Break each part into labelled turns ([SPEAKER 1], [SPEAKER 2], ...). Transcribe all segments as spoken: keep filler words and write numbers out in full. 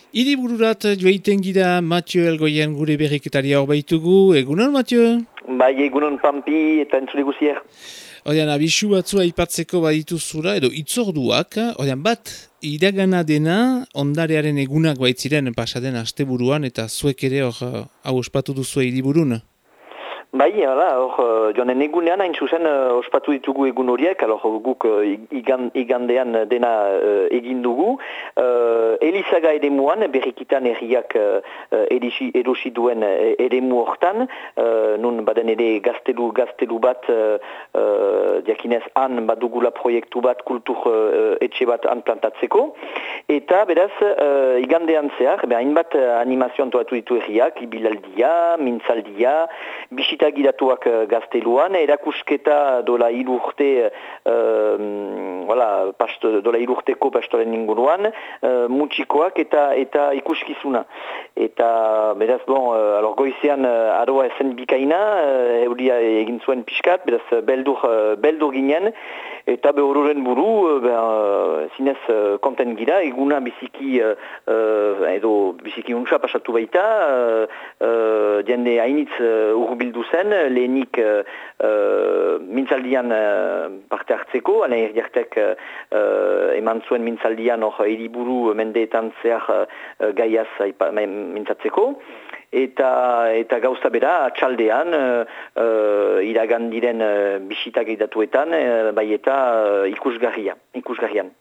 [SPEAKER 1] Hiribururat joaiten gira Mathieu Elgoien gure berriketaria hor baitugu. Egunon, Mathieu?
[SPEAKER 2] Bai, egunon Pampi eta entzule guzier.
[SPEAKER 1] Odean, abisu batzua aipatzeko badituzura, edo itzorduak, odean bat, iragana dena, ondarearen egunak baitziren pasaden asteburuan, eta zuek ere hor hau ospatu duzu hiriburun.
[SPEAKER 2] Bai, hala, hor, joanen egunean hain zuzen uh, ospatu ditugu egun horiek, alor guk uh, igan, igandean dena uh, egin dugu. Uh, Elizaga eremuan, berrikitan erriak uh, edisi, erosi duen eremu hortan, uh, nun baden ere gaztelu, gaztelu bat, uh, uh, diakinez han badugula proiektu bat, kultur uh, etxe bat anplantatzeko. Eta beraz, uh, igandean zehar, hainbat animazio antoatu ditu erriak, ibilaldia, mintzaldia, bisita eta giratuak gazteluan, erakusketa dola hilurte, uh, voilà, pasto, dola hilurteko pastoren inguruan, uh, mutxikoak eta eta ikuskizuna. Eta, beraz, bon, uh, alor goizean uh, aroa ezen bikaina, uh, euria egin zuen pixkat, beraz, beldur, uh, beldur ginen, eta behoruren buru, uh, ben, uh, zinez uh, konten gira, eguna biziki, uh, uh, edo biziki untsa pasatu baita, uh, uh, diende hainitz uh, urbildu zen, lehenik uh, uh, mintzaldian uh, parte hartzeko, alain erdiartek uh, eman zuen mintzaldian hor hiriburu mendeetan zehar uh, gaiaz uh, mintzatzeko. Eta, eta gauza bera, atxaldean, uh, uh, iragan diren uh, bisitak edatuetan, uh, bai eta uh, ikusgarria, ikusgarrian.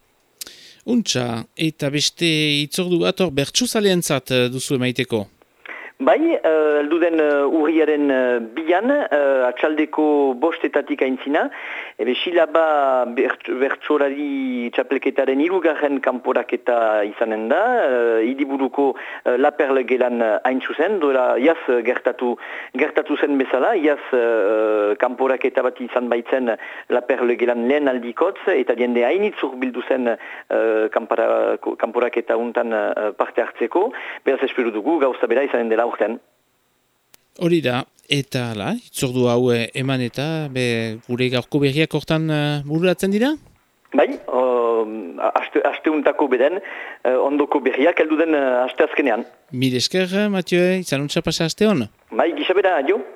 [SPEAKER 1] Untxa, eta beste itzordu bat hor bertsuzaleentzat duzu emaiteko?
[SPEAKER 2] Bai, uh, elduden uh, urriaren uh, bian, uh, atxaldeko bostetatik aintzina, ebe silaba bertsolari txapelketaren irugarren kanporaketa izanen da, uh, idiburuko uh, laperle gelan hain zuzen, doela iaz gertatu, gertatu zen bezala, iaz uh, kanporaketa bat izan baitzen laperle gelan lehen aldikotz, eta diende hainitzur bildu zen uh, kampara, kanporaketa untan uh, parte hartzeko, beraz esperu dugu gauza bera izanen dela urten.
[SPEAKER 1] Hori da, eta la, itzordu hau eman eta be, gure gaurko berriak hortan uh, bururatzen dira?
[SPEAKER 2] Bai, uh, aste, aste untako beden, uh, ondoko berriak heldu den uh, aste azkenean.
[SPEAKER 1] Mil esker, Mathieu, izanuntza pasa aste hon?
[SPEAKER 2] Bai, gisa bera, jo.